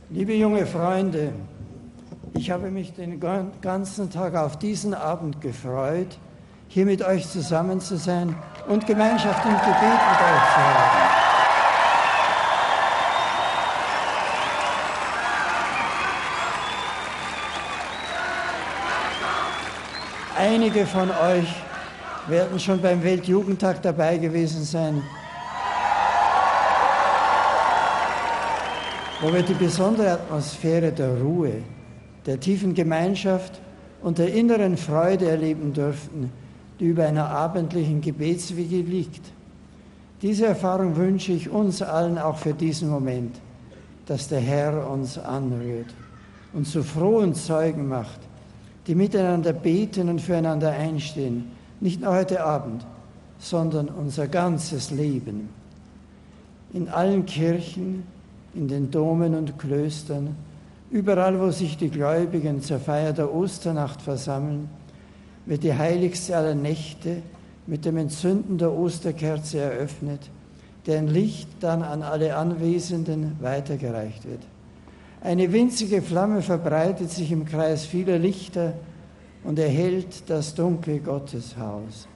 Liebe junge Freunde, ich habe mich den ganzen Tag auf diesen Abend gefreut, hier mit euch zusammen zu sein und Gemeinschaft und Gebet mit euch zu haben. Einige von euch werden schon beim Weltjugendtag dabei gewesen sein, wo wir die besondere Atmosphäre der Ruhe, der tiefen Gemeinschaft und der inneren Freude erleben durften, die über einer abendlichen Gebetswiege liegt. Diese Erfahrung wünsche ich uns allen auch für diesen Moment, dass der Herr uns anrührt und zu frohen Zeugen macht, die miteinander beten und füreinander einstehen, nicht nur heute Abend, sondern unser ganzes Leben. In allen Kirchen, in den Domen und Klöstern, überall, wo sich die Gläubigen zur Feier der Osternacht versammeln, wird die heiligste aller Nächte mit dem Entzünden der Osterkerze eröffnet, deren Licht dann an alle Anwesenden weitergereicht wird. Eine winzige Flamme verbreitet sich im Kreis vieler Lichter und erhellt das dunkle Gotteshaus.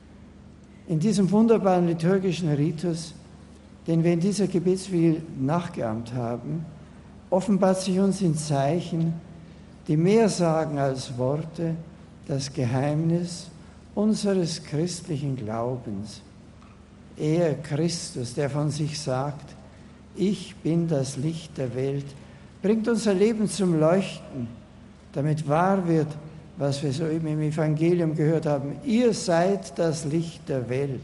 In diesem wunderbaren liturgischen Ritus, den wir in dieser Gebetswiege nachgeahmt haben, offenbart sich uns in Zeichen, die mehr sagen als Worte, das Geheimnis unseres christlichen Glaubens. Er, Christus, der von sich sagt, ich bin das Licht der Welt, bringt unser Leben zum Leuchten, damit wahr wird, was wir soeben im Evangelium gehört haben. Ihr seid das Licht der Welt.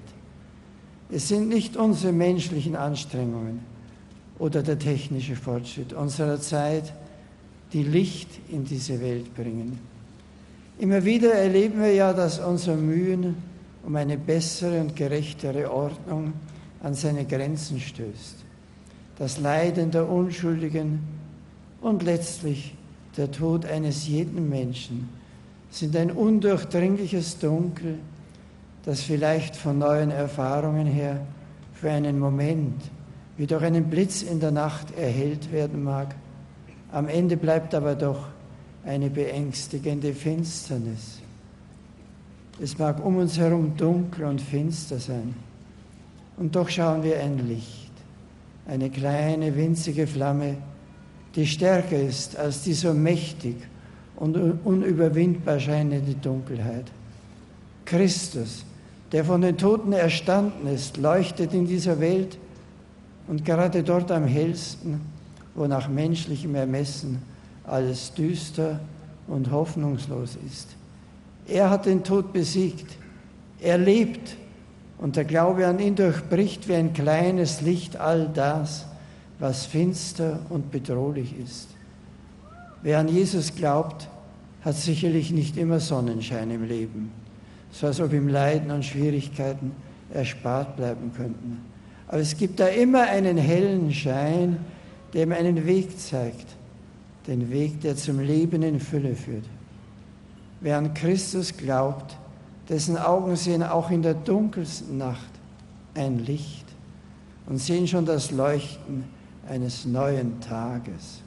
Es sind nicht unsere menschlichen Anstrengungen oder der technische Fortschritt unserer Zeit, die Licht in diese Welt bringen. Immer wieder erleben wir ja, dass unser Mühen um eine bessere und gerechtere Ordnung an seine Grenzen stößt. Das Leiden der Unschuldigen und letztlich der Tod eines jeden Menschen sind ein undurchdringliches Dunkel, das vielleicht von neuen Erfahrungen her für einen Moment wie durch einen Blitz in der Nacht erhellt werden mag. Am Ende bleibt aber doch eine beängstigende Finsternis. Es mag um uns herum dunkel und finster sein, und doch schauen wir ein Licht, eine kleine, winzige Flamme, die stärker ist als die so mächtig und unüberwindbar scheinende Dunkelheit. Christus, der von den Toten erstanden ist, leuchtet in dieser Welt und gerade dort am hellsten, wo nach menschlichem Ermessen alles düster und hoffnungslos ist. Er hat den Tod besiegt. Er lebt und der Glaube an ihn durchbricht wie ein kleines Licht all das, was finster und bedrohlich ist. Wer an Jesus glaubt, hat sicherlich nicht immer Sonnenschein im Leben, so als ob ihm Leiden und Schwierigkeiten erspart bleiben könnten. Aber es gibt da immer einen hellen Schein, der ihm einen Weg zeigt, den Weg, der zum Leben in Fülle führt. Wer an Christus glaubt, dessen Augen sehen auch in der dunkelsten Nacht ein Licht und sehen schon das Leuchten eines neuen Tages.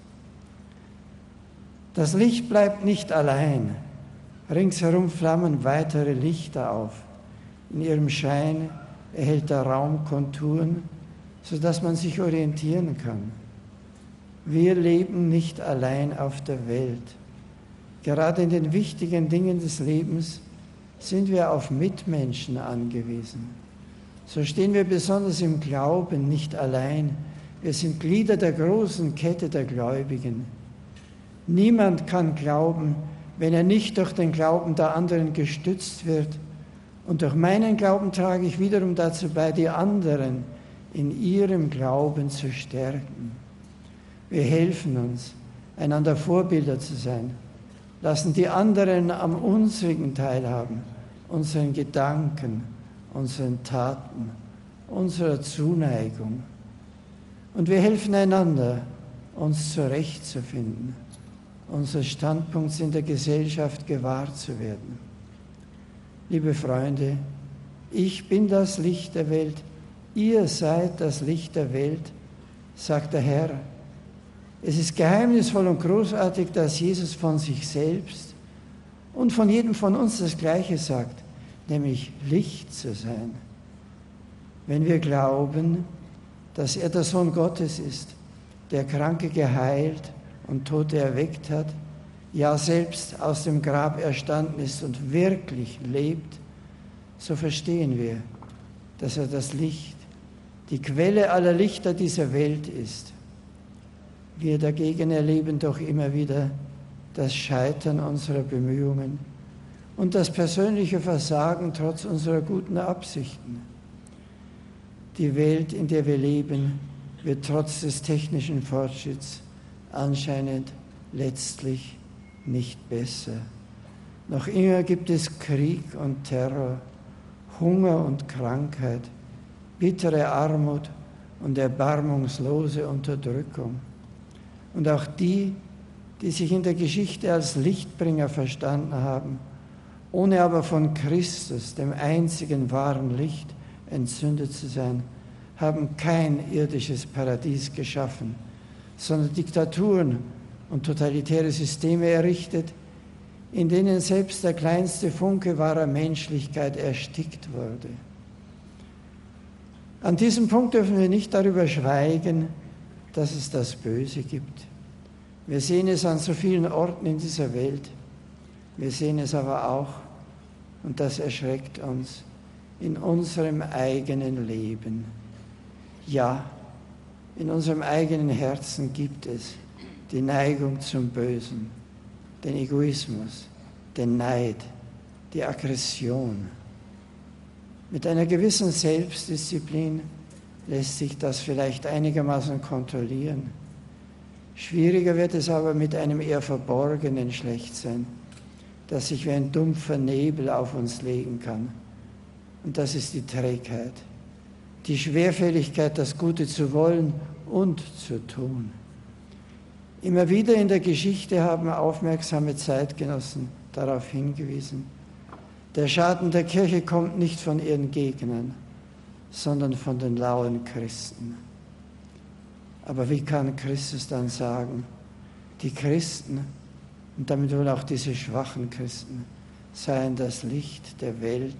Das Licht bleibt nicht allein. Ringsherum flammen weitere Lichter auf. In ihrem Schein erhält der Raum Konturen, sodass man sich orientieren kann. Wir leben nicht allein auf der Welt. Gerade in den wichtigen Dingen des Lebens sind wir auf Mitmenschen angewiesen. So stehen wir besonders im Glauben nicht allein. Wir sind Glieder der großen Kette der Gläubigen. Niemand kann glauben, wenn er nicht durch den Glauben der anderen gestützt wird. Und durch meinen Glauben trage ich wiederum dazu bei, die anderen in ihrem Glauben zu stärken. Wir helfen uns, einander Vorbilder zu sein, lassen die anderen am unsrigen teilhaben, unseren Gedanken, unseren Taten, unserer Zuneigung. Und wir helfen einander, uns zurechtzufinden, unseres Standpunkts in der Gesellschaft gewahr zu werden. Liebe Freunde, ich bin das Licht der Welt, ihr seid das Licht der Welt, sagt der Herr. Es ist geheimnisvoll und großartig, dass Jesus von sich selbst und von jedem von uns das Gleiche sagt, nämlich Licht zu sein. Wenn wir glauben, dass er der Sohn Gottes ist, der Kranke geheilt und Tote erweckt hat, ja selbst aus dem Grab erstanden ist und wirklich lebt, so verstehen wir, dass er das Licht, die Quelle aller Lichter dieser Welt ist. Wir dagegen erleben doch immer wieder das Scheitern unserer Bemühungen und das persönliche Versagen trotz unserer guten Absichten. Die Welt, in der wir leben, wird trotz des technischen Fortschritts anscheinend letztlich nicht besser. Noch immer gibt es Krieg und Terror, Hunger und Krankheit, bittere Armut und erbarmungslose Unterdrückung. Und auch die, die sich in der Geschichte als Lichtbringer verstanden haben, ohne aber von Christus, dem einzigen wahren Licht, entzündet zu sein, haben kein irdisches Paradies geschaffen, sondern Diktaturen und totalitäre Systeme errichtet, in denen selbst der kleinste Funke wahrer Menschlichkeit erstickt wurde. An diesem Punkt dürfen wir nicht darüber schweigen, dass es das Böse gibt. Wir sehen es an so vielen Orten in dieser Welt. Wir sehen es aber auch, und das erschreckt uns, in unserem eigenen Leben. Ja, in unserem eigenen Herzen gibt es die Neigung zum Bösen, den Egoismus, den Neid, die Aggression. Mit einer gewissen Selbstdisziplin lässt sich das vielleicht einigermaßen kontrollieren. Schwieriger wird es aber mit einem eher verborgenen Schlechtsein, das sich wie ein dumpfer Nebel auf uns legen kann. Und das ist die Trägheit, die Schwerfälligkeit, das Gute zu wollen und zu tun. Immer wieder in der Geschichte haben aufmerksame Zeitgenossen darauf hingewiesen, der Schaden der Kirche kommt nicht von ihren Gegnern, sondern von den lauen Christen. Aber wie kann Christus dann sagen, die Christen, und damit wohl auch diese schwachen Christen, seien das Licht der Welt?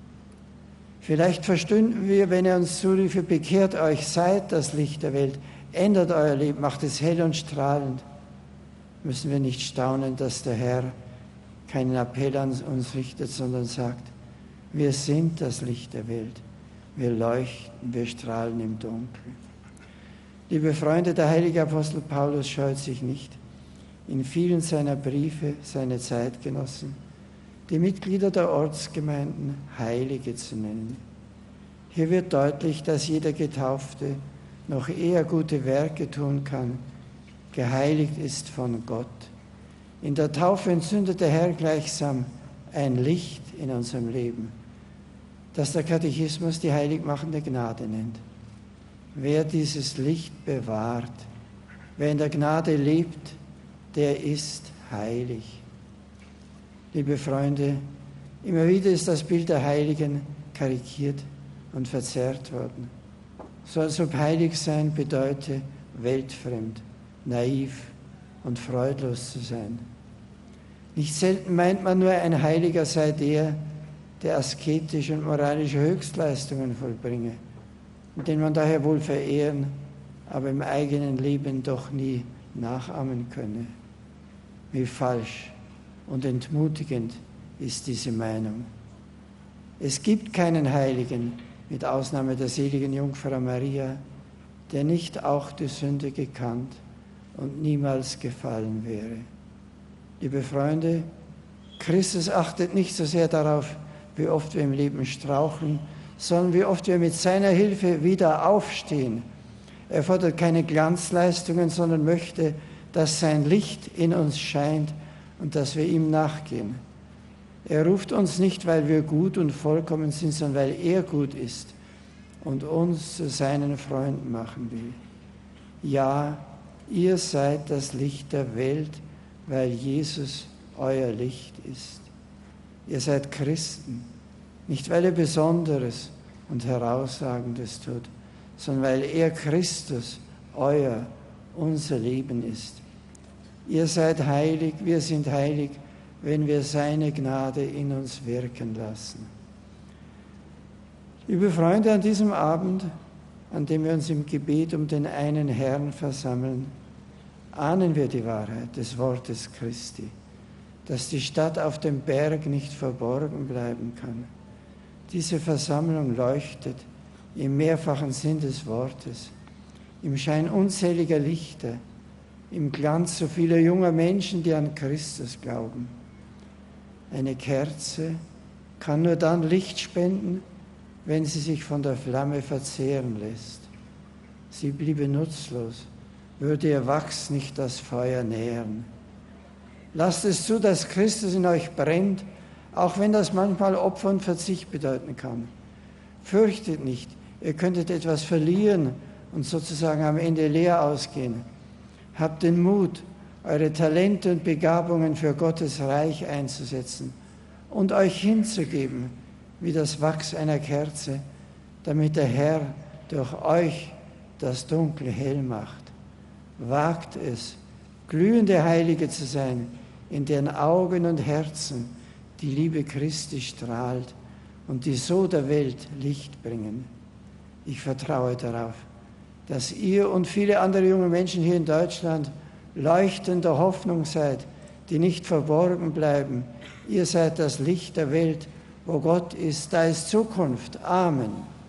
Vielleicht verstünden wir, wenn er uns zuriefe, bekehrt euch, seid das Licht der Welt, ändert euer Leben, macht es hell und strahlend. Müssen wir nicht staunen, dass der Herr keinen Appell an uns richtet, sondern sagt, wir sind das Licht der Welt. Wir leuchten, wir strahlen im Dunkeln. Liebe Freunde, der heilige Apostel Paulus scheut sich nicht, in vielen seiner Briefe seine Zeitgenossen, die Mitglieder der Ortsgemeinden, Heilige zu nennen. Hier wird deutlich, dass jeder Getaufte noch eher gute Werke tun kann, geheiligt ist von Gott. In der Taufe entzündet der Herr gleichsam ein Licht in unserem Leben, das der Katechismus die heiligmachende Gnade nennt. Wer dieses Licht bewahrt, wer in der Gnade lebt, der ist heilig. Liebe Freunde, immer wieder ist das Bild der Heiligen karikiert und verzerrt worden. So als ob heilig sein bedeute, weltfremd, naiv und freudlos zu sein. Nicht selten meint man nur, ein Heiliger sei der asketische und moralische Höchstleistungen vollbringe, den man daher wohl verehren, aber im eigenen Leben doch nie nachahmen könne. Wie falsch und entmutigend ist diese Meinung. Es gibt keinen Heiligen, mit Ausnahme der seligen Jungfrau Maria, der nicht auch die Sünde gekannt und niemals gefallen wäre. Liebe Freunde, Christus achtet nicht so sehr darauf, wie oft wir im Leben straucheln, sondern wie oft wir mit seiner Hilfe wieder aufstehen. Er fordert keine Glanzleistungen, sondern möchte, dass sein Licht in uns scheint und dass wir ihm nachgehen. Er ruft uns nicht, weil wir gut und vollkommen sind, sondern weil er gut ist und uns zu seinen Freunden machen will. Ja, ihr seid das Licht der Welt, weil Jesus euer Licht ist. Ihr seid Christen, nicht weil ihr Besonderes und Herausragendes tut, sondern weil er Christus, euer unser Leben ist. Ihr seid heilig, wir sind heilig, wenn wir seine Gnade in uns wirken lassen. Liebe Freunde, an diesem Abend, an dem wir uns im Gebet um den einen Herrn versammeln, ahnen wir die Wahrheit des Wortes Christi, dass die Stadt auf dem Berg nicht verborgen bleiben kann. Diese Versammlung leuchtet im mehrfachen Sinn des Wortes, im Schein unzähliger Lichter, im Glanz so vieler junger Menschen, die an Christus glauben. Eine Kerze kann nur dann Licht spenden, wenn sie sich von der Flamme verzehren lässt. Sie bliebe nutzlos, würde ihr Wachs nicht das Feuer nähren. Lasst es zu, dass Christus in euch brennt, auch wenn das manchmal Opfer und Verzicht bedeuten kann. Fürchtet nicht, ihr könntet etwas verlieren und sozusagen am Ende leer ausgehen. Habt den Mut, eure Talente und Begabungen für Gottes Reich einzusetzen und euch hinzugeben, wie das Wachs einer Kerze, damit der Herr durch euch das Dunkel hell macht. Wagt es, glühende Heilige zu sein, in deren Augen und Herzen die Liebe Christi strahlt und die so der Welt Licht bringen. Ich vertraue darauf, dass ihr und viele andere junge Menschen hier in Deutschland leuchtende Hoffnung seid, die nicht verborgen bleiben. Ihr seid das Licht der Welt. Wo Gott ist, da ist Zukunft. Amen.